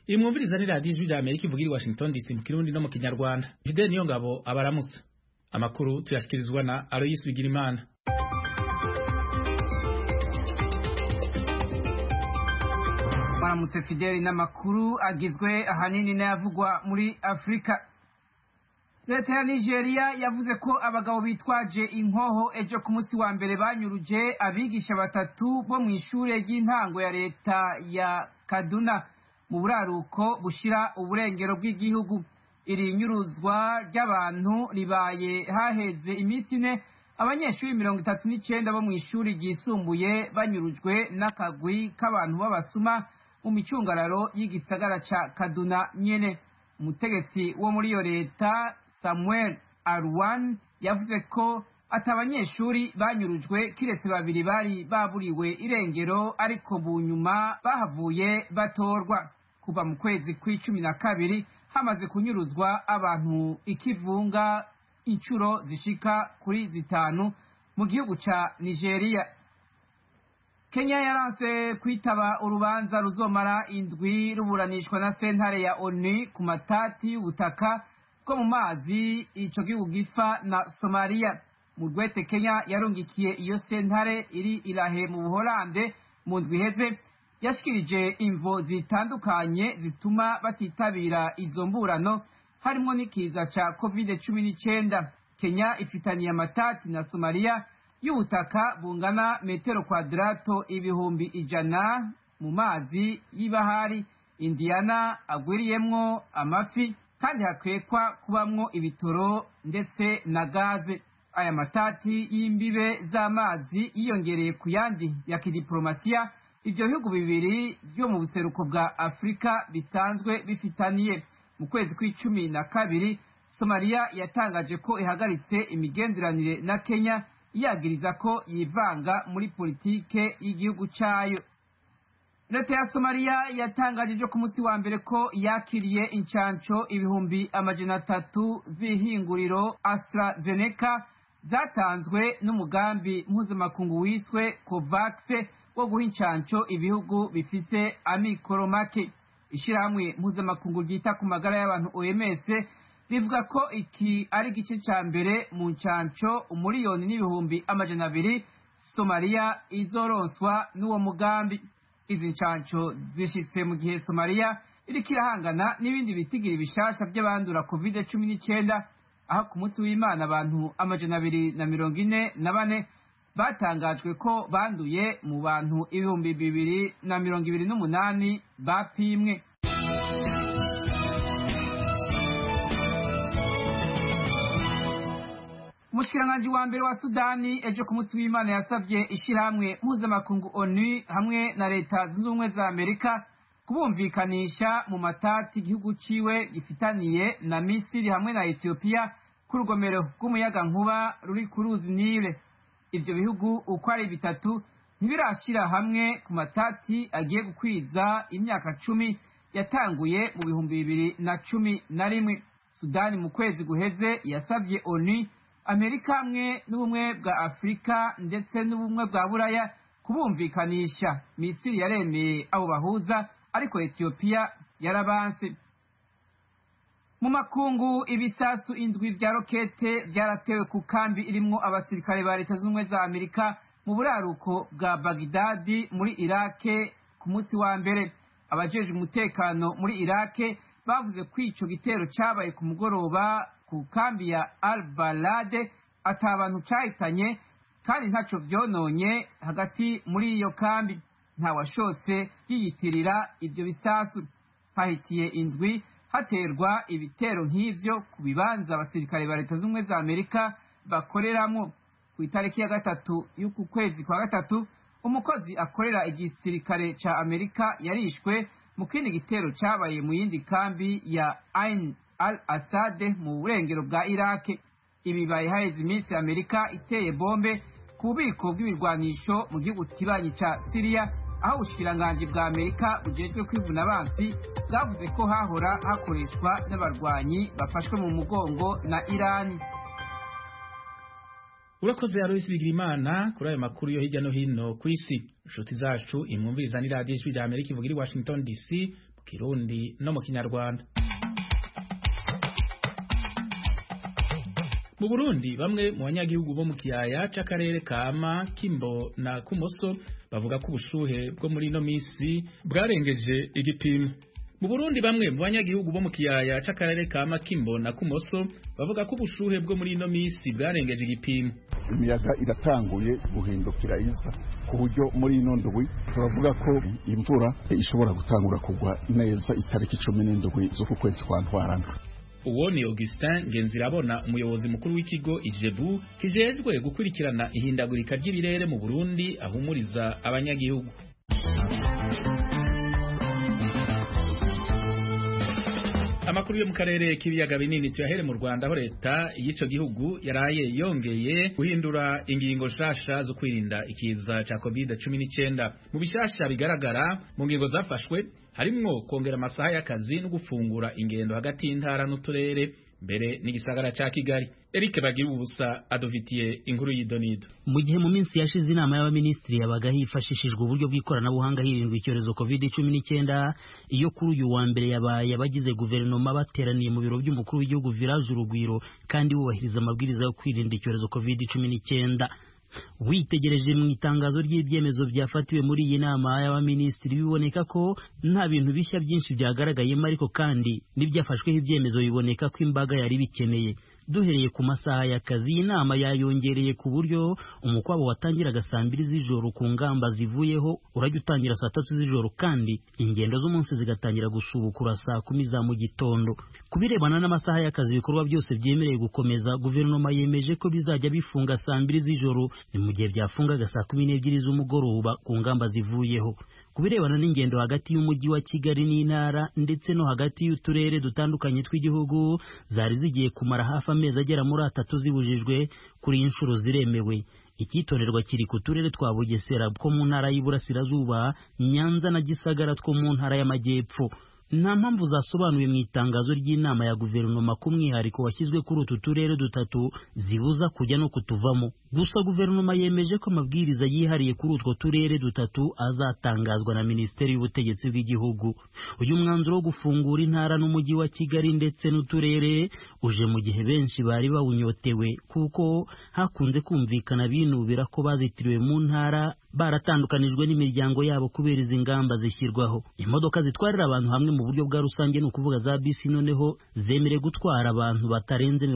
Imwumviriza ni radiyo ijwi rya Amerika ivugira i Washington DC mu Kirundi no mu Kinyarwanda. Fidel Niyongabo abaramutsa. Amakuru tuyashikirizwa na Aloyes Bigirimana. Baramutse Fidel, n'amakuru agizwe ahanini n'ayavugwa muri Afrika. Leta ya Nigeria yavuze ko abagabo bitwaje inkoho ejo ku munsi wa mbere banyuruje abigisha batatu bo mu ishure ry'intango ya leta ya Kaduna mu buraruko bushira uburengero bw'igihugu. Iri nyuruzwa ry'abantu ribaye haheze iminsi ine abanyeshuri 39 bo mu ishuri ryisumbuye banyurujwe n'akagwi k'abantu b'abasuma mu micungararo y'igisagara ca Kaduna nyene. Umutegetsi wo muri iyo leta Samuel Arwan yavuze ko atabanyeshuri banyurujwe kiretse babiri bari baburiwe irengero, ariko bunyuma bahavuye batorwa. Kuva mu kwezi kwa12 hamaze kunyuruzwa abantu ikivunga incuro zishika kuri 5 mu gihugu ca Nigeria. Kenya yaranse kwitaba urubanza ruzomara indwi ruburanishwa na sentare ya ONU ku matati y'ubutaka bwo mu mazi ico gihugu gifa na Somalia. Mu rwete Kenya yarungikiye iyo sentare iri Irahe mu Buholande mu ndwi iheze yashikirije imvo zitandukanye zituma batitabira izo mburano, harimo n'ikiza ca COVID-19. Kenya ifitaniye amatati na Somalia y'ubutaka bungana metero kwadrato 100,000 mu mazi y'ibahari Indiana agwiriyemwo amafi kandi hakwekwa kubamwo ibitoro ndetse na gaze. Aya matati y'imbibe z'amazi yiyongereye ku yandi ya kidiplomasiya ivyo bihugu bibiri vyo mu buseruko bwa Afrika bisanzwe bifitaniye. Mu kwezi kwa12 Somalia yatangaje ko ihagaritse imigenderanire na Kenya yagiriza ko yivanga muri politike y'igihugu cayo. Leta ya Somalia yatangaje ku munsi wa mbere ko yakiriye incanco 300,000 z'ihinguriro AstraZeneca zatanzwe n'umugambi mpuzamakungu wiswe COVAX wo guha incanco ibihugu bifise amikoro make. Ishirahamwe mpuzamakungu ryita ku magara y'abantu OMS rivuga ko iki ari igice ca mbere mu ncanco 1,200,000 Somalia izoronswa n'uwo mugambi. Izi ncanco zishitse mu gihe Somalia iriko irahangana n'ibindi bitigiri bishasha by'abandura COVID-19, aho ku munsi w'Imana abantu 244 batangajwe ko banduye mu bantu 2,028 bapimwe. Umushikiranganji wa mbere wa Sudani ejo ku munsi w'Imana yasavye ishirahamwe mpuzamakungu ONU hamwe na leta zunze ubumwe za Amerika kubumvikanisha mu matati igihugu ciwe gifitaniye na Misiri hamwe na Ethiopia ku rugomero rw'umuyaga nkuba ruri ku ruzi Nile. Ivyo bihugu uko ari bitatu ntibirashira hamwe ku matati agiye gukwiza imyaka 10 yatanguye mu 2011. Sudani mu kwezi guheze yasavye ONU, Amerika hamwe n'ubumwe bwa Afrika ndetse n'ubumwe bwa Buraya kubumvikanisha. Misiri yaremeye abo bahuza, ariko Ethiopia yarabanse. Mu makungu ibisasu indwi vya rokete vyaratewe ku kambi irimwo abasirikare ba leta z'ubumwe za Amerika mu buraruko bwa Baghdad muri Iraq ku munsi wa mbere. Abajeje umutekano muri Iraq bavuze ko ico gitero cabaye ku mugoroba ku kambi ya Al-Balad atabantu cahitanye kandi ntaco vyononye hagati muri iyo kambi. Ntawashose yiyitirira ivyo bisasu. Hahitiye indwi haterwa ibitero nk'ivyo ku bibanza abasirikare ba leta z'ubumwe za Amerika bakoreramwo. Ku itariki ya 3 y'uku kwezi kwa 3 umukozi akorera igisirikare ca Amerika yarishwe mu kindi gitero cabaye mu yindi kambi ya Ain al-Assad mu burengero bwa Iraq. Ibibaye haheze iminsi Amerika iteye bombe ku bubiko bw'ibirwanisho mu gihugu kibanyi ca Syria, aho ubushikiranganji bwa Amerika bujejwe kwivuna abansi bwavuze ko hahora hakoreshwa n'abarwanyi bafashwe mu mugongo na Irani. Urakoze Aloyes Bigirimana kuri ayo makuru yo hirya no hino ku isi. Inshuti zacu imwumviriza ni radiyo ijwi rya Amerika ivugira i Washington DC Kirundi no mu Kinyarwanda. Mu Burundi bamwe mu banyagihugu bo mu kiyaya c'akarere ka Ama, Kimbo na Kumoso bavuga ko ubushuhe bwo muri no misi bwarengeje igipimo. Mu Burundi bamwe mu banyagihugu bo mu kiyaya c'akarere ka Ama, Kimbo na Kumoso bavuga ko ubushuhe bwo muri no misi bwarengeje igipimo. Imiyaga iratanguye guhindukira iza ku buryo muri ino ndwi turavuga ko imvura ishobora gutangura kugwa neza itariki 17 z'uku kwezi kwa Ntwarante. Uwo ni Augustin Ngenzirabona, umuyobozi mukuru w'ikigo Ijebu kijejwe gukurikirana ihindagurika ry'ibirere mu Burundi, ahumuriza abanyagihugu. Amakuru yo mu karere k'ibiyaga binini tuyahere mu Rwanda, aho leta y'ico gihugu yaraye yongeye guhindura ingingo shasha zo kwirinda ikiza ca COVID-19. Mu bishasha bigaragara mu ngingo zafashwe harimwo kongera amasaha y'akazi no gufungura ingendo hagati y'intara n'uturere mbere n'igisagara ca Kigali. Eric Bagira ubusa adovitiye inkuru y'idonido. Mu gihe mu minsi yashize inama y'abaminisitiri yabaga hifashishijwe uburyo bw'ikoranabuhanga hirindwa icyorezo COVID-19, iyo kuri uyu wa mbere yabaye abagize guverinoma bateraniye mu biro by'umukuru w'igihugu Village Urugwiro kandi bubahiriza amabwiriza yo kwirinda icyorezo COVID-19. Witegereje mu itangazo ry'ibyemezo byafatiwe muri iyi nama y'abaminisitiri biboneka ko nta bintu bishya byinshi byagaragayemo, ariko kandi n'ibyafashweho ibyemezo biboneka ko imbaga yari bikeneye. Duhereye ku masaha y'akazi, iyi nama yayongereye ku buryo umukwabo watangiraga saa 2 z'ijoro ku ngamba zivuyeho urajya utangira saa 3 z'ijoro, kandi ingendo z'umunsi zigatangira gusubukura saa 10 za mu gitondo. Kubirebana n'amasaha y'akazi, ibikorwa byose byemereye gukomeza, guverinoma yemeje ko bizajya bifunga saa 2 z'ijoro ni mu gihe byafungaga saa 12 z'umugoroba ku ngamba zivuyeho. Kubirebana n'ingendo hagati y'umujyi wa Kigali n'intara ndetse no hagati y'uturere dutandukanye tw'igihugu zari zigiye kumara hafi amezi agera muri 3 zibujijwe, kuri inshuro ziremewe. Ikitorerwa kiri ku turere twa Bugesera two mu ntara y'Iburasirazuba, Nyanza na Gisagara two mu ntara y'Amajyepfo. Nta mpamvu zasobanuye mu itangazo ry'inama ya guverinoma ku mwihariko washyizwe kuri utu turere dutatu zibuza kujya no kutuvamo. Gusa guverinoma yemeje ko amabwiriza yihariye kuri utwo turere dutatu azatangazwa na Minisiteri y'Ubutegetsi bw'Igihugu. Uyu mwanzuro wo gufungura intara n'umujyi wa Kigali ndetse n'uturere uje mu gihe benshi bari bawunyotewe, kuko hakunze kumvikana binubira ko bazitiriwe mu ntara baratandukanijwe n'imiryango yabo kubera izi ngamba zishyirwaho. Imodoka zitwarira abantu hamwe mu buryo bwa rusange, ni ukuvuga za bisi, noneho zemereye gutwara abantu batarenze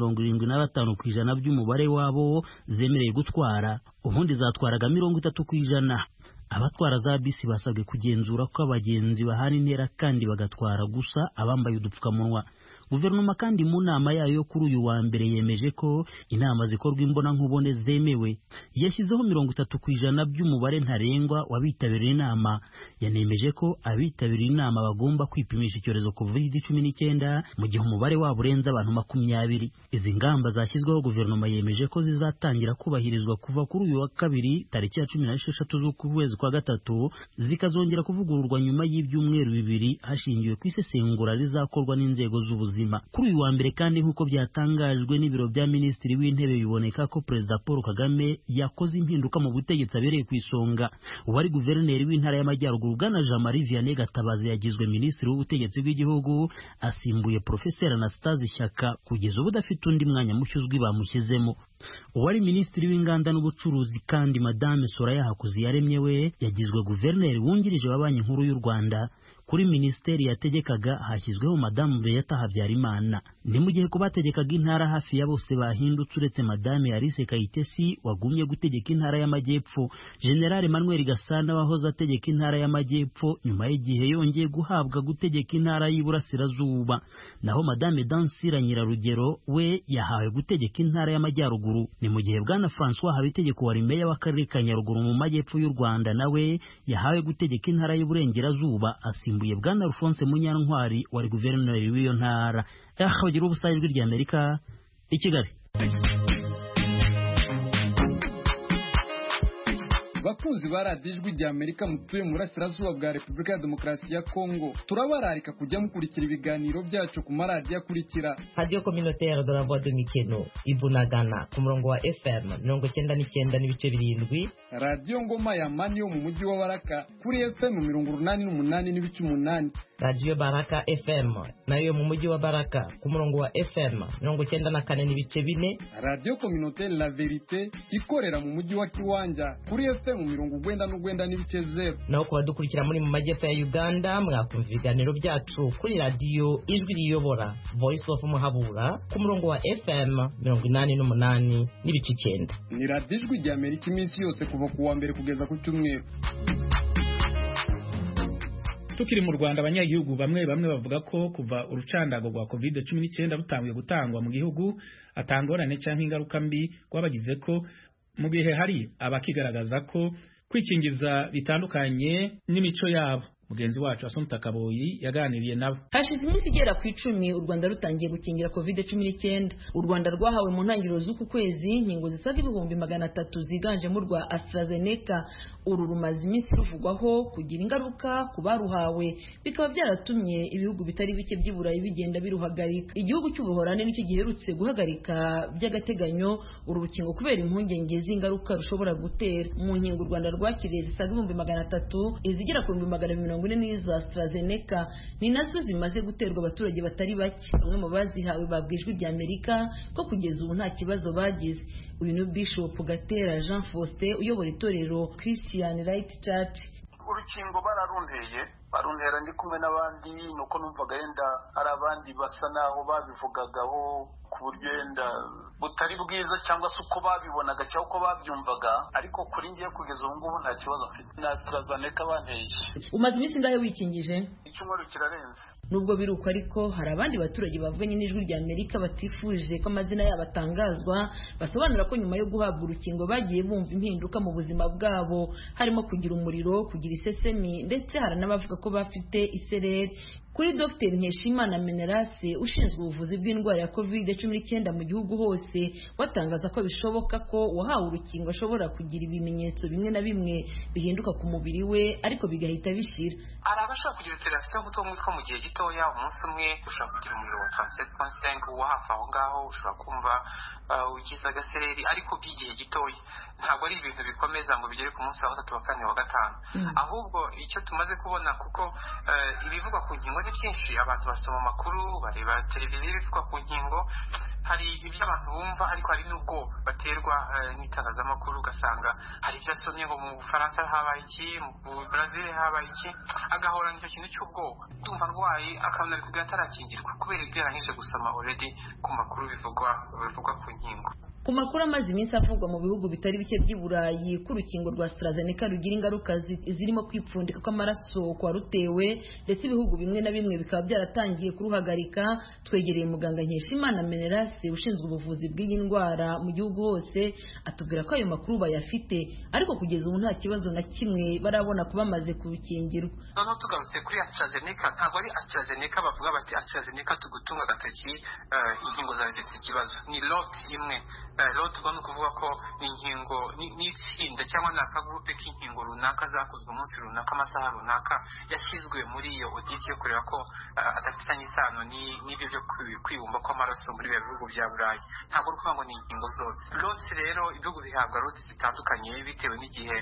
75% by'umubare wabo zemereye gutwara, ubundi zatwaraga 30%. Abatwara za bisi basabwe kugenzura ko abagenzi bahana intera kandi bagatwara gusa abambaye udupfukamunwa. Guverinoma kandi mu nama yayo kuri uyu wa mbere yemeje ko inama zikorwa imbona nkubone zemewe. Yashyizeho 30% by'umubare ntarengwa wabitabiriye inama. Yanemeje ko abitabiriye inama bagomba kwipimisha icyorezo COVID-19 mu gihe umubare wabo urenze abantu 20. Izi ngamba zashyizweho guverinoma yemeje ko zizatangira kubahirizwa kuva kuri uyu wa kabiri tariki ya 16 z'ukwezi kwa gatatu, zikazongera kuvugururwa nyuma y'ibyumweru 2 hashingiwe ku isesengura rizakorwa n'inzego z'ubuzima. Kuri uyu wa mbere kandi, nk'uko byatangajwe n'ibiro bya Minisitiri w'Intebe, biboneka ko Perezida Paul Kagame yakoze impinduka mu butegetsi abereye ku isonga. Uwari guverineri w'intara y'Amajyaruguru Bwana Jean-Marie Vianney Gatabazi yagizwe Minisitiri w'Ubutegetsi bw'Igihugu, asimbuye Professeur Anastase Shyaka kugeza ubu udafite undi mwanya mushya uzwi bamushyizemo. Uwari Minisitiri w'Inganda n'Ubucuruzi kandi Madame Soraya Hakuziyaremye we yagizwe guverineri wungirije wa Banki Nkuru y'u Rwanda. Kuri Minisiteri yategekaga hashyizweho Madame Beata Habyarimana. Ni mu gihe kubategekaga intara hafi ya bose bahindutse uretse Madame Alice Kayitesi wagumye gutegeka intara y'Amajyepfo. General Emmanuel Gasana wahoze ategeka intara y'Amajyepfo nyuma y'igihe yongeye guhabwa gutegeka intara y'Iburasirazuba. Naho Madame Dansira Nyirarugero we yahawe gutegeka intara y'Amajyaruguru. Ni mu gihe Bwana François Habitegeko wari meya w'akarere ka Nyaruguru mu Majyepfo y'u Rwanda nawe yahawe gutegeka intara y'Uburengerazuba, asimbuye Bwana Alphonse Munyantwari wari guverineri w'iyo ntara. Bagira ubusa ijwi ry'Amerika i Kigali. Bakunzi ba radiyo ijwi ry'Amerika mutuye mu burasirazuba bwa Repubulika ya Demokarasi ya Kongo, turabararika kujya mukurikira ibiganiro byacu ku maradiyo akurikira: Radio Communautaire de la Voix de Mikeno Ibunagana ku murongo wa FM 99.7, Radio Ngoma ya Mani yo mu mujyi wa Baraka kuri FM 88.8, radiyo Baraka FM nayo mu mujyi wa Baraka ku murongo wa FM 94.4, radiyo communautaire La Verite ikorera mu mujyi wa Kiwanja kuri FM 99.0. naho ku badukurikira muri mu majyepfo ya Uganda mwakumva ibiganiro byacu kuri radiyo Ijwi Riyobora Voice of Muhabura ku murongo wa FM 88.9. Ni radiyo Ijwi rya Amerika iminsi yose kuva ku wa mbere kugeza ku cyumweru. Tukiri mu Rwanda, abanyagihugu bamwe bavuga ko kuva urucandago rwa COVID-19 rutangiye gutangwa mu gihugu atangorane canke ingaruka mbi rwabagize ko, mu gihe hari abakigaragaza ko kwikingiza bitandukanye n'imico yabo. Mugenzi wacu Asumta Kaboyi yaganiriye nabo. Hashize iminsi igera ku 10 u Rwanda rutangiye gukingira COVID-19. U Rwanda rwahawe mu ntangiriro z'uku kwezi inkingo zisaga 300,000 ziganjemo rwa AstraZeneca. Uru rumaze iminsi ruvugwaho kugira ingaruka ku baruhawe, bikaba byaratumye ibihugu bitari bike by'Iburayi bigenda biruhagarika. Igihugu cy'Ubuholandi nicyo giherutse guhagarika by'agateganyo uru rukingo kubera impungenge z'ingaruka rushobora gutera. Mu nkingo u Rwanda rwakiriye zisaga 300,000, izigera ku 140 n'iza AstraZeneca ni nazo zimaze guterwa abaturage batari bake. Bamwe mu bazihawe babwijwe rya Amerika ko kugeza ubu nta kibazo bagize. Uyu ni Bishop Gatera Jean Faustin uyobora itorero Christian Right Church. Urukingo baruntera ndi kumwe n'abandi, nuko numvaga yenda hari abandi basa naho babivugagaho ku buryo yenda butari bwiza cyangwa se uko babibonaga cyangwa uko babyumvaga, ariko kuri ngiye kugeza ubu ngubu nta kibazo mfite. Na AstraZeneca banteye. Umaze iminsi ngahe wikingije? Icyumweru kirarenze. Nubwo biruko ariko hari abandi baturage bavuganye n'Ijwi rya Amerika batifuje ko amazina yabo atangazwa, basobanura ko nyuma yo guhabwa urukingo bagiye bumva impinduka mu buzima bwabo, harimo kugira umuriro, kugira isesemi, ndetse hari n'abavuga ko bafite isereri. Kuri Dr Nkeshimana Menelase ushinzwe ubuvuzi bw'indwara ya COVID-19 mu gihugu hose, watangaza ko bishoboka ko uwahawe urukingo ashobora kugira ibimenyetso bimwe na bimwe bihinduka ku mubiri we ariko bigahita bishira. Hari abashaka kugira reaction y'umutwe mu gihe gitoya, umunsi umwe ushobora kugira umuriro wa 37.5 wa hafi aho ngaho, ushobora kumva ugize agasereri ariko by'igihe gitoya. Ntabwo ari ibintu bikomeza ngo bigere ku munsi wa 3 wa 4 wa 5. Ahubwo icyo tumaze kubona kuko ibivugwa ku nkingo ni byinshi, abantu basoma amakuru, bareba televiziyo ivuga ku nkingo, hari ibyo abantu bumva ariko hari n'ubwo baterwa n'itangazamakuru, ugasanga hari ibyo asomye ngo mu Bufaransa habaye iki, mu Brazil habaye iki, agahora n'icyo kintu cy'ubwoba. Ndumva arwaye akabona ari kugira atarakingirwa kubera ibyo yarangije gusoma already ku makuru bivugwa ku nkingo. Ku makuru amaze iminsi avugwa mu bihugu bitari bike by'Iburayi ko urukingo rwa AstraZeneca rugira ingaruka zirimo kwipfundika kw'amaraso kwa rutewe, ndetse ibihugu bimwe na bimwe bikaba byaratangiye kuruhagarika. Twegereye muganga Nkeshimana Menelase ushinzwe ubuvuzi bw'iyi ndwara mu gihugu hose, atubwira ko ayo makuru bayafite ariko kugeza ubu nta kibazo na kimwe barabona kuba bamaze kubikingirwa. Noneho tugarutse kuri AstraZeneca, ntabwo ari AstraZeneca bavuga bati AstraZeneca tugutunga agatoki inkingo zawe zifite ikibazo. Ni lot imwe. Rero tugomba kuvuga ko inkingo n'itsinda cyangwa n'akagrupe k'inkingo runaka zakozwe umunsi runaka amasaha runaka yashyizwe muri iyo audit yo kureba ko adafitanye isano n'ibyo byo kwibumba kw'amaraso muri bihugu bya Burayi. Ntabwo ari ukuvuga ngo ni inkingo zose. Lots rero ibihugu bihabwa lots zitandukanye bitewe n'igihe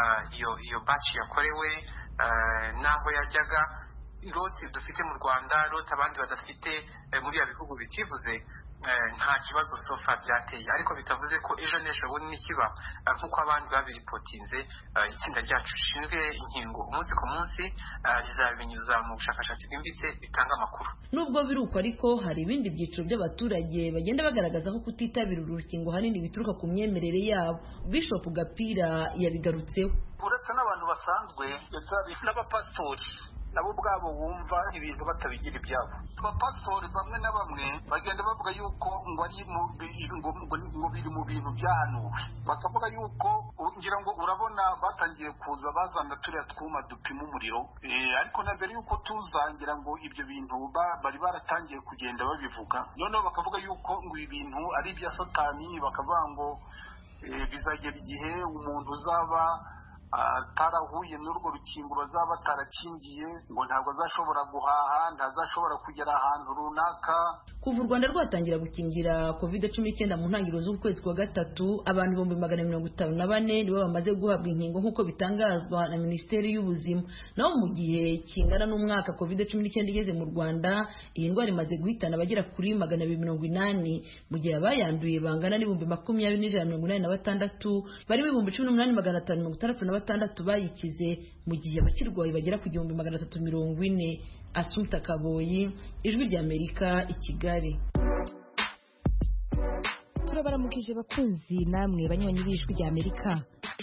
iyo batch yakorewe naho yajyaga. Lots dufite mu Rwanda, lots abandi badafite muri ya bihugu bitivuze, nta kibazo sofa byateye, ariko bitavuze ko ejo n'ejo bundi nikiba nk'uko abandi babiripotinze. Itsinda ryacu rishinzwe inkingo umunsi ku munsi rizabinyuza mu bushakashatsi bwimbitse bitanga amakuru. Nubwo biruko ariko hari ibindi byiciro by'abaturage bagenda bagaragaza ko kutitabira urukingo hanini bituruka ku myemerere yabo. Bishop Gapira yabigarutseho. Uretse n'abantu basanzwe ndetse n'abapasitori nabo ubwabo wumva ibintu batabigira ibyabo. Abapasitori bamwe na bamwe bagenda bavuga yuko ngo ari ngo biri mu bintu byahanuwe, bakavuga yuko ngira ngo urabona batangiye kuza bazana turiya twuma dupima umuriro, ariko na mbere yuko tuzangira ngo ibyo bintu bari baratangiye kugenda babivuga. Noneho bakavuga yuko ngo ibi bintu ari ibya Satani, bakavuga ngo bizagera igihe umuntu uzaba atarahuye n'urwo rukingo bazaba batarakingiye ngo ntabwo azashobora guhaha, ntazashobora kugera ahantu runaka. Ku kuva u Rwanda rwatangira gukingira COVID-19 mu ntangiriro z'ukwezi kwa gatatu abantu 154 nibo bamaze guhabwa inkingo nk'uko bitangazwa na Minisiteri y'Ubuzima. Naho mu gihe kingana n'umwaka COVID-19 igeze mu Rwanda, iyi ndwara imaze guhitana abagera kuri 280 mu gihe abayanduye bangana n'ibihumbi 20,186 bari 18,566 bayikize mu gihe abakirwaye bagera ku 340. Asumta Kaboyi, Ijwi ry'Amerika, i Kigali. Turabaramukije bakunzi namwe banywanyi b'Ijwi ry'Amerika.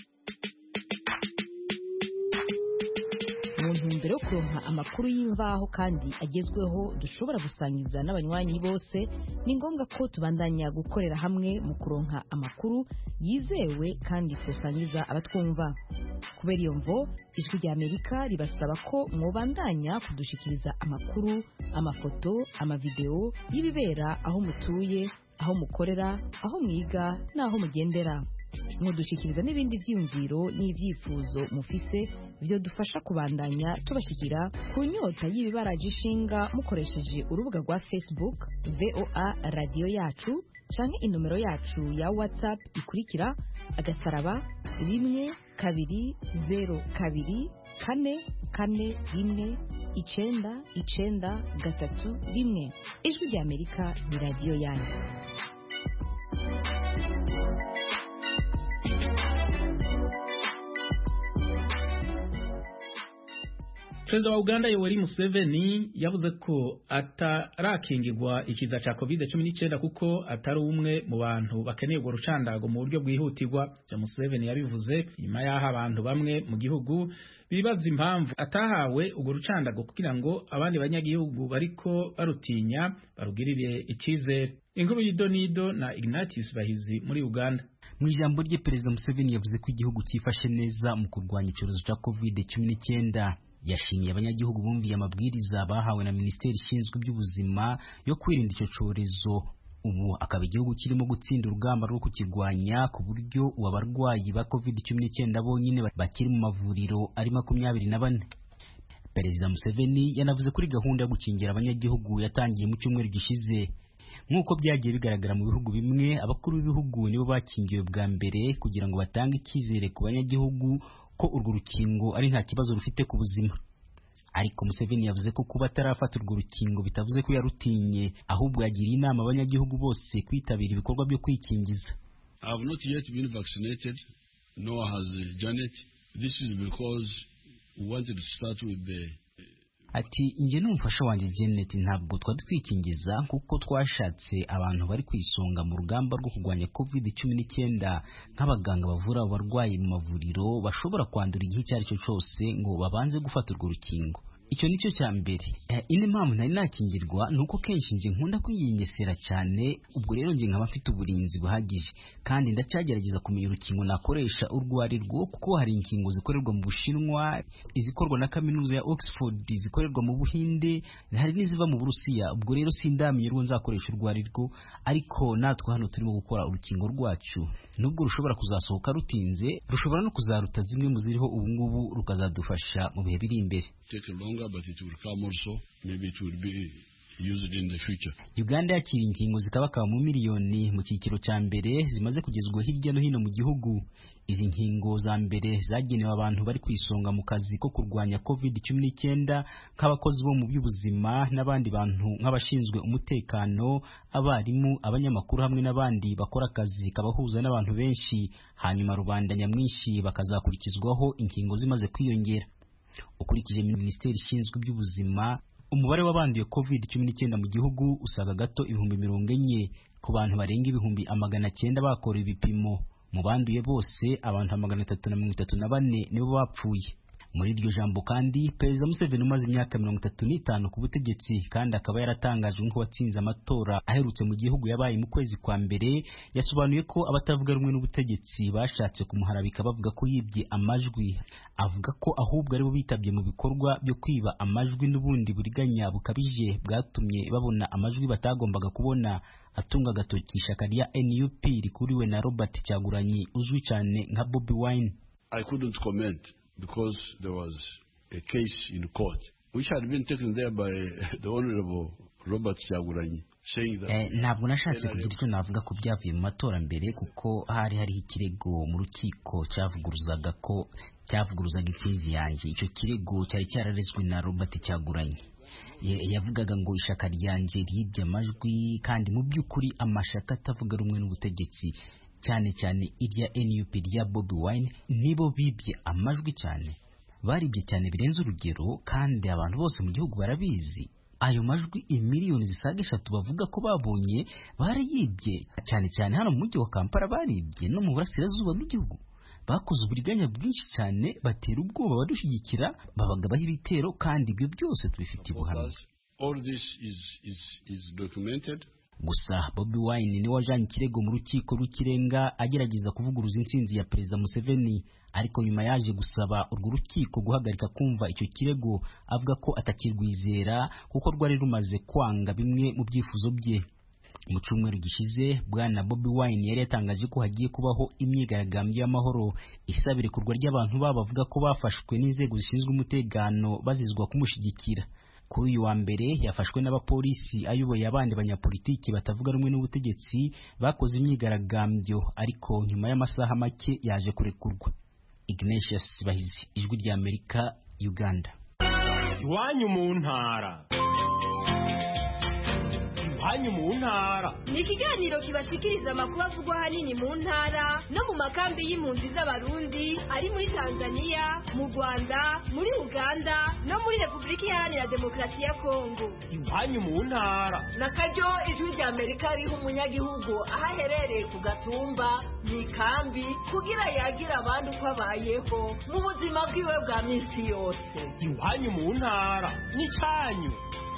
Mu ntumbero yo kuronka amakuru y'imvaho kandi agezweho dushobora gusangiza n'abanywanyi bose, ni ngombwa ko tubandanya gukorera hamwe mu kuronka amakuru yizewe kandi tusangiza abatwumva. Kubera iyo mvo, Ijwi ry'Amerika ribasaba ko mwobandanya kudushikiriza amakuru, amafoto, amavideo y'ibibera aho mutuye, aho mukorera, aho mwiga n'aho mugendera. Mudushikiriza n'ibindi vyiyumviro n'ivyifuzo mufise byo dufasha kubandanya tubashikira ku nyota y'ibibaraje ishinga mukoresheje urubuga rwa Facebook VOA Radio Yacu canke inomero yacu ya WhatsApp ikurikira *12024419931. Ijwi ry'Amerika ni radio yanyu. Perezida wa Uganda Yoweri Museveni yavuze ko atarakingirwa ikiza ca COVID-19 kuko atari umwe mu bantu bakeneye urwo rucandago mu buryo bwihutirwa. Museveni yabivuze nyuma y'aho abantu bamwe mu gihugu bibaza impamvu atahawe urwo rucandago kugira ngo abandi banyagihugu bariko barutinya barugirire icyizere. Inkuru y'Idonido na Ignatius Bahizi muri Uganda. Mu ijambo rye Perezida Museveni yavuze ko igihugu cyifashe neza mu kurwanya icyorezo cya COVID-19. Yashimiye abanyagihugu bumviye amabwiriza bahawe na Minisiteri ishinzwe iby'ubuzima yo kwirinda icyo cyorezo. Ubu akaba igihugu kirimo gutsinda urugamba rwo kukirwanya ku buryo abarwayi ba COVID-19 bonyine bakiri mu mavuriro ari 24. Perezida Museveni yanavuze kuri gahunda yo gukingira abanyagihugu yatangiye mu cyumweru gishize. Nk'uko byagiye bigaragara mu bihugu bimwe, abakuru b'ibihugu nibo bakingiwe bwa mbere kugira ngo batange icyizere ku banyagihugu ko urwo rukingo ari nta kibazo rufite ku buzima. Ariko Museveni yavuze ko kuba atarafata urwo rukingo bitavuze ko yarutinye, ahubwo yagiriye inama abanyagihugu bose kwitabira ibikorwa byo kwikingiza. I have not yet been vaccinated, nor has Janet. This is because we wanted to start with the Ati inje n'umufasha wanje Janet ntabwo twikingiza kuko twashatse abantu bari kwisonga mu rugamba rwo kurwanya COVID-19 nk'abaganga bavura abarwayi mu mavuriro bashobora kwandura igihe cyari cyo cyose ngo babanze gufata urwo rukingo. Icyo nicyo cya mbere. Ine mpamvu nari nakingirwa nuko kenshi nje nkunda kwiyengesera cyane, ubwo rero nje nkaba mfite uburinzi buhagije kandi ndacyagerageza kumenya urukingo nakoresha urwari rwo kuko hari inkingo zikorerwa mu Bushinwa, izikorwa na kaminuza ya Oxford, zikorerwa mu Buhinde, hari n'iziva mu Burusiya. Ubwo rero sindamenye rwo nzakoresha urwari rwo, ariko natwe hano turimo gukora urukingo rwacu. Nubwo rushobora kuzasohoka rutinze, rushobora no kuzaruta zimwe mu ziriho ubu ngubu rukazadufasha mu bihe biri imbere. But it will come also, maybe it will be used in the future. Uganda yakira inkingo zikabakaba mu miliyoni mu cyiciro cya mbere zimaze kugezwa hirya no hino mu gihugu. Izi nkingo za mbere zagenewe abantu bari kwisonga mu kazi ko kurwanya COVID-19 nk'abakozi bo mu by'ubuzima n'abandi bantu nk'abashinzwe umutekano, abarimu, abanyamakuru hamwe n'abandi bakora akazi kabahuza n'abantu benshi, hanyuma rubanda nyamwinshi bakazakurikizwaho inkingo zimaze kwiyongera. Ukurikije Minisiteri ishinzwe iby'ubuzima, umubare w'abanduye COVID-19 mu gihugu usaga gato 40,000 ku bantu barenga 900,000 bakora ibipimo. Mu banduye bose abantu 334 nibo bapfuye. Muri iryo jambo kandi Perezida Museveni umaze imyaka 35 ku butegetsi kandi akaba yaratangaje ko watsinze amatora aherutse mu gihugu yabaye mu kwezi kwa mbere, yasobanuye ko abatavuga rumwe n'ubutegetsi bashatse kumuharabika bavuga ko yibye amajwi. Avuga ko ahubwo aribo bitabye mu bikorwa byo kwiba amajwi n'ubundi buriganya bukabije bwatumye babona amajwi batagombaga kubona. Atunga agatoki ishyaka rya NUP rikuriwe na Robert Kyagulanyi uzwi cyane nka Bobi Wine. I couldn't comment because there was a case in court which had been taken there by the Honorable Robert Kyagulanyi. ntabwo nashatse kugira icyo navuga ko byavuye mu matora mbere kuko hari hariho ikirego mu rukiko cyavuguruzaga intsinzi yanjye. Icyo kirego cyari cyararezwe na Robert Kyagulanyi. Yavugaga ngo ishaka ryanjye ryibye amajwi, kandi mu by'ukuri amashaka atavuga rumwe n'ubutegetsi cyane cyane irya NUP rya Bobi Wine nibo bibye amajwi cyane, baribye cyane birenze urugero, kandi abantu bose mu gihugu barabizi. Ayo majwi imiliyoni zisaga 3 bavuga ko babonye barayibye, cyane cyane hano mu mujyi wa Kampala baribye, no mu burasirazuba bw'igihugu bakoze uburiganya bwinshi cyane, batera ubwoba badushyigikira, babagabaho ibitero, kandi ibyo byose tubifitiye ubuhamya. All this is documented. Gusa Bobi Wine ni wajanye ikirego mu rukiko rw'ikirenga agerageza kuvuguruza intsinzi ya Perezida Museveni, ariko nyuma yaje gusaba urwo rukiko guhagarika kumva icyo kirego, avuga ko atakirwizera kuko rwari rumaze kwanga bimwe mu byifuzo bye. Mu cyumweru gishize bwana Bobi Wine yari yatangaje ko hagiye kubaho imyigaragambyo y'amahoro isabire kurwa ry'abantu bavuga ko bafashwe n'inzego zishinzwe umutekano bazizwa kumushyigikira. Kuri uyu wa mbere yafashwe n'abapolisi ayoboye abandi banyapolitiki batavuga rumwe n'ubutegetsi bakoze imyigaragambyo, ariko nyuma y'amasaha make yaje kurekurwa. Ignatius Bahizi, Ijwi rya Amerika, Uganda. Iwanyu mu ntara. Iwanyu mu ntara ni ikiganiro kibashikiriza amakuru avugwa hanini mu ntara no mu makambi y'impunzi z'abarundi ari muri Tanzania, mu Rwanda, muri Uganda no muri Repubulika Iharanira Demokarasi ya Kongo. Iwanyu mu ntara na karyo Ijwi rya Amerika riha umunyagihugu aho aherereye ku gatumba mu ikambi kugira yagira abandi uko abayeho mu buzima bwiwe bwa minsi yose. Iwanyu mu ntara ni cyanyu.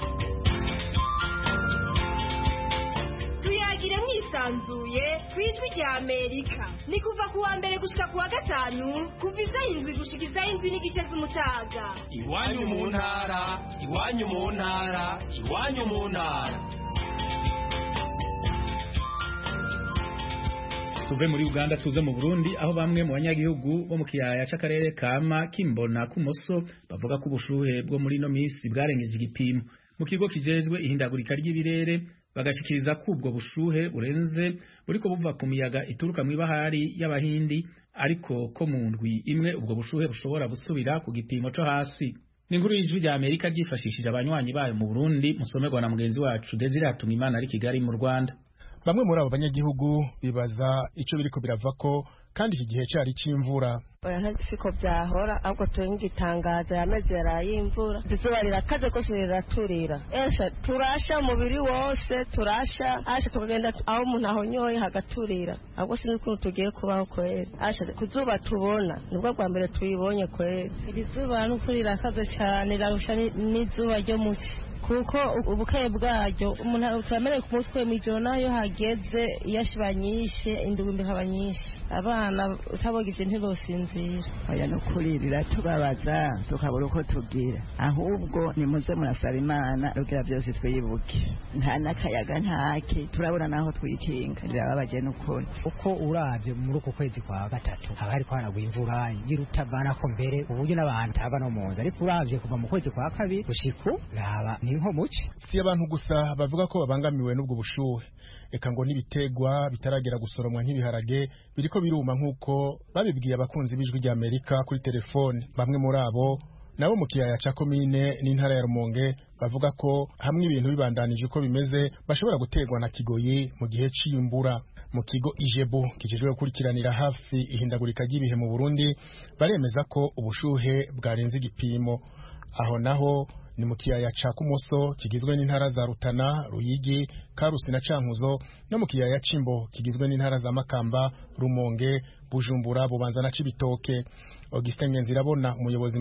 Tuyagire mwisanzuye ku Ijwi rya Amerika. Ni kuva ku wa mbere gushika ku wa gatanu, kuva 7 gushika 7:30 z'umutaga. Iwanyu mu ntara, iwanyu mu ntara, iwanyu mu ntara. Tuve muri Uganda tuze mu Burundi, aho bamwe mu banyagihugu bo mu kiyaya c'akarere kama Kimbona kumoso bavuga ko ubushuhe bwo muri no misi bwarengeje igipimo. Mu kigo kijejwe ihindagurika ry'ibirere bagashikiriza ko ubwo bushuhe burenze buriko buva ku miyaga ituruka mu ibahari y'Abahindi, ariko ko mu ndwi imwe ubwo bushuhe bushobora gusubira ku gipimo cyo hasi. N'inkuru y'Ijwi rya Amerika ryifashishije abanywanyi bayo mu Burundi, musomerwa na mugenzi wacu Desire Hatungimana ari Kigali mu Rwanda. Bamwe muri abo banyagihugu bibaza ico biriko biravako kandi iki gihe cyari c'imvura. Oya ntasiko byahora, ahubwo turingitangaza yameze yarayimvura. Izuba rirakaze ko riraturira. Turasha umubiri wose, turasha asha tukagenda aho umuntu ahonyoye hagaturira. Ahubwo sinzi ukuntu tugiye kubaho kwera. Asha kuzuba tubona nibwo bwa mbere tuyibonye kwera. Iri zuba n'ukuri rirakaze cyane, rirarusha n'izuba ryo muci. Kuko ubukaye bwaryo umuntu utamere ku mutwe mijoro nayo hageze yashibanyishe indugumbi kabanyishe abana utabogize ntibosinzira. Oya no kuri biratubabaza tukabura uko tugira, ahubwo nimuze murasaba Imana rugira byose twibuke. Nta nakayaga ntaki turabona naho twikinga, rirababaje n'ukuri. Uko uravye muri uko kwezi kwa gatatu haba hari kwanagwa imvura y'irutavana ko mbere uburyo n'abantu taba no munzi, ariko uravye kuva mu kwezi kwa kabiri gushiku raba ni nko muci. Si abantu gusa bavuga ko babangamiwe n'ubwo bushuhe, eka ngo nibitegwa bitaragera gusoromwa nk'ibiharage biriko biruma nk'uko babibwiye abakunzi b'Ijwi rya Amerika kuri telefone. Bamwe muri abo nabo mu kiyaya ca komine n'intara ya Rumonge bavuga ko hamwe ibintu bibandanije uko bimeze bashobora gutegwa na kigoyi mu gihe c'imbura. Mu kigo Ijebu kijejwe gukurikiranira hafi ihindagurika ry'ibihe mu Burundi baremeza ko ubushuhe bwarenze igipimo. Aho naho ni mu kiyaya ca Kumoso kigizwe n'intara za Rutana, Ruyigi, Karusi na Cankuzo, no mu kiyaya Cimbo kigizwe n'intara za Makamba, Rumonge, Bujumbura, Bubanza na Cibitoke. Augustin Ngenzirabona, umuyobozi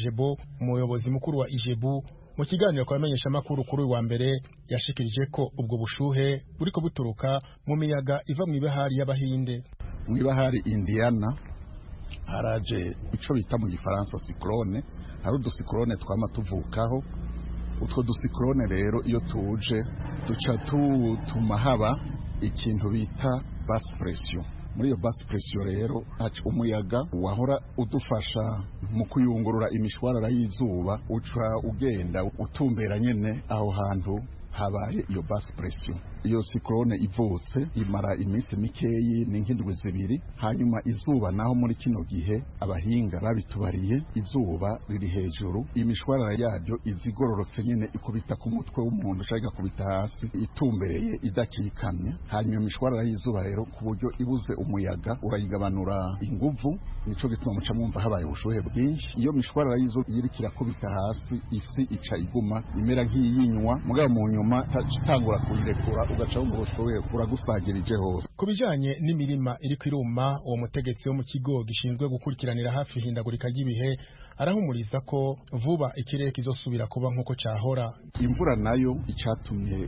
mukuru wa Ijebu mu kiganiro kwamenyesha makuru kuri wa mbere yashikirije ko ubwo bushuhe buriko buturuka mu miyaga iva mu ibahari y'Abahinde. Mu ibahari Indiana haraje ico bita mu Gifaransa cyclone, hari udusiklone twama tuvukaho. Utwo dusiklone rero iyo tuje duca tutuma haba ikintu bita basse pression. Muri iyo basse pression rero umuyaga wahora udufasha mu kuyungurura imishwarara y'izuba uca ugenda utumbera nyene aho hantu habaye iyo basse pression. Iyo cyclone ivutse imara iminsi mikeyi n'indwi zibiri, hanyuma izuba naho muri kino gihe abahinga babitubariye izuba riri hejuru, imishwarara yaryo izigororotse nyene ikubita ku mutwe w'umuntu ushaka kubita hasi itumbereye idakikamye. Hanyuma imishwarara y'izuba rero ku buryo ibuze umuyaga urayigabanura inguvu, nico gituma muca mwumva habaye ubushuhe bwinshi. Iyo mishwarara y'izuba irikira kubita hasi, isi ica iguma imera nk'iyinywa, mugabo mu nyuma itangura kuyirekura ugaca wumva ubushuhe buragusagirije hose. Ku bijanye n'imirima iri kwiruma, uwo mutegetsi wo mu kigo gishinzwe gukurikiranira hafi ihindagurika ry'ibihe arahumuriza ko vuba ikirere kizosubira kuba nk'uko cyahora. Imvura nayo icatumye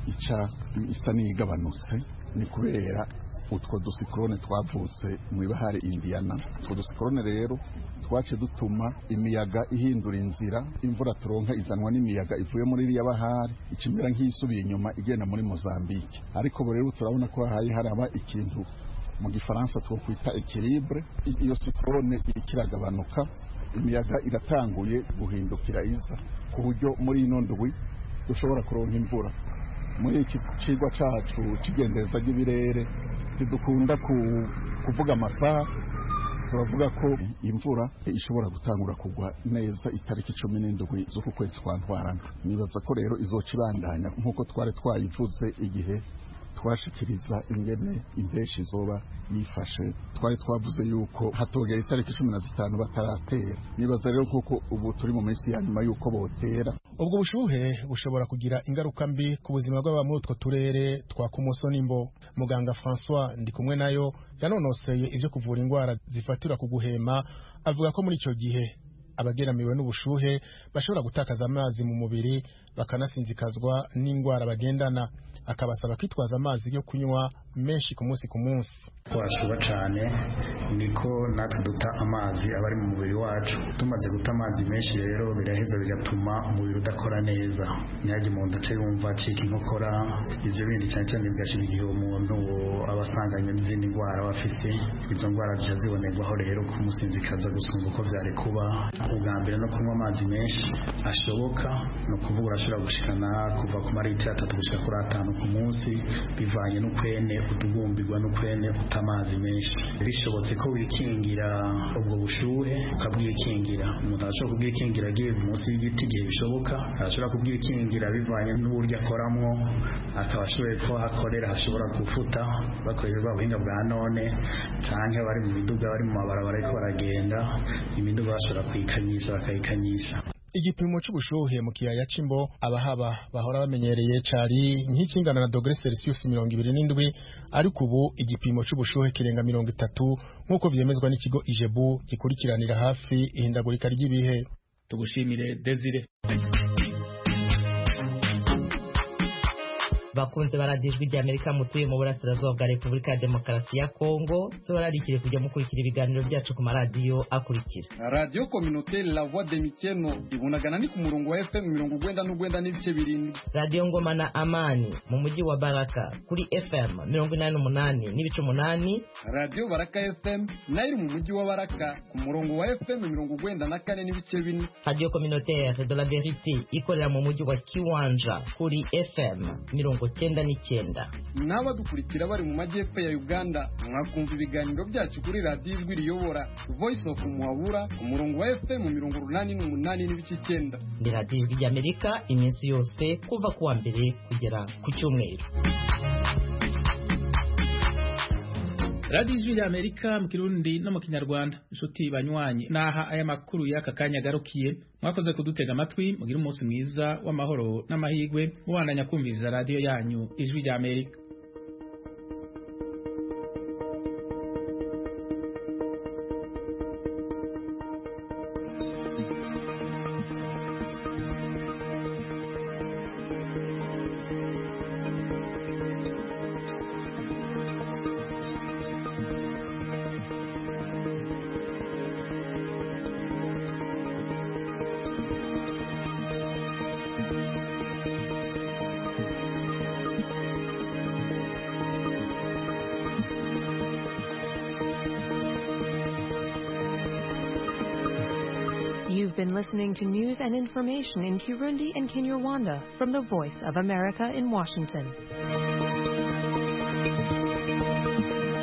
isa n'igabanutse ni kubera utwo dusikorone twavutse mu ibahari Indiana. Utwo dusikorone rero twace dutuma imiyaga ihindura inzira, imvura turonka izanwa n'imiyaga ivuye muri iriya bahari ikimera nk'isubiye inyuma igenda muri Mozambique. Ariko rero turabona ko haraba ikintu mu gifaransa twokwita equilibre. Iyo sikorone ikiragabanuka, imiyaga iratanguye guhindukira iza ku buryo muri ino ndwi dushobora kuronka imvura. Muri iki cigwa cacu kigendeza ry'ibirere tidukunda kuvuga amasaha, turavuga ko imvura ishobora gutangura kugwa neza itariki 17 z'uku kwezi kwa Ntwarante. Nibaza ko rero izoca ibandanya nk'uko twari twayivuze igihe twashikiriza ingene impeshi zoba yifashe. Twari twavuze yuko hatogera itariki 15 bataratera. Nibaza rero kuko ubu turi mu minsi ya nyuma yuko botera. Ubwo bushuhe bushobora kugira ingaruka mbi ku buzima bw'abamwe utwo turere twa Kumuso n'Imbo. Muganga François Ndikumwe nayo yanonoseye ivyo kuvura indwara zifatira ku guhema, avuga ko muri ico gihe abageramiwe n'ubushuhe bashobora gutakaza amazi mu mubiri bakanasinzikazwa n'indwara bagendana. Akabasaba kwitwaza amazi yo kunywa menshi ku munsi ku munsi. Twashuba cyane niko natwe duta amazi abari mu mubiri wacu. Tumaze guta amazi menshi rero biraheza bigatuma umubiri udakora neza, nyaje mu ndace yumva acika inkokora, ivyo bindi cyane cyane bigashira igihe umuntu abasanganye n'izindi ndwara bafise. Izo ndwara zija zibonerwaho rero kumusinzikaza gusumba uko vyari kuba. Ubwa mbere no kunywa amazi menshi ashoboka, no kuvuga urashobora gushikana kuva ku maritiro 3 gushika kuri 5 ku munsi, bivanye n'ukwene utugumbirwa n'ukwene utamazi menshi. Bishobotse ko wikingira ubwo bushuhe ukabwikingira. Umuntu ashobora kubwikingira agiye munsi y'igiti igihe bishoboka, ashobora kubwikingira bivanye n'uburyo akoramwo, akaba ashoboye ko hakorera hashobora gufuta bakoresheje ubuhinga bwa none, canke bari mu miduga bari mu mabarabara ariko baragenda imiduga bashobora kuyikanyisha bakayikanyisha. Igipimo c'ubushuhe mu kiyaya c'Imbo abahaba bahora bamenyereye cari nk'ikingana na dogere Celsius 27, ariko ubu igipimo c'ubushuhe kirenga 30 nk'uko vyemezwa n'ikigo Ijebu gikurikiranira hafi ihindagurika ry'ibihe. Tugushimire Desire. Bakunze baradijwe ry'Amerika mutuye mu burasirazuba bwa Repubulika ya Demokarasi ya Kongo, turarikire kujya mukurikira ibiganiro byacu ku maradiyo akurikira. Radio Communautaire La Voix de Mikeno ibunagana ni ku murongo wa FM 99 n'ibice 7. Radio Ngoma na Amani mu mujyi wa Baraka kuri FM 88 n'ibice 8. Radio Baraka FM nayo mu mujyi wa Baraka ku murongo wa FM 94 n'ibice 4. Radio Communautaire de la Vérité ikorera mu mujyi wa Kiwanja kuri FM 99. N'abadukurikira bari mu majyepfo ya Uganda mwakumva ibiganiro byacu kuri Radio Ijwi Riyobora Voice of Muhabura ku murongo wa FM 88 n'ibice 9. Ni Radio Ijwi ry'Amerika iminsi yose kuva kuwa mbere kugera ku cyumweru. Radio Ijwi ry'Amerika mu Kirundi no mu Kinyarwanda. Inshuti banywanyi, naha aya makuru y'aka kanya garukiye. Mwakoze kudutega amatwi, mugira umunsi mwiza w'amahoro n'amahigwe, mubandanya kumviriza radio yanyu Ijwi ry'Amerika. You've been listening to news and information in Kirundi and Kinyarwanda from the Voice of America in Washington.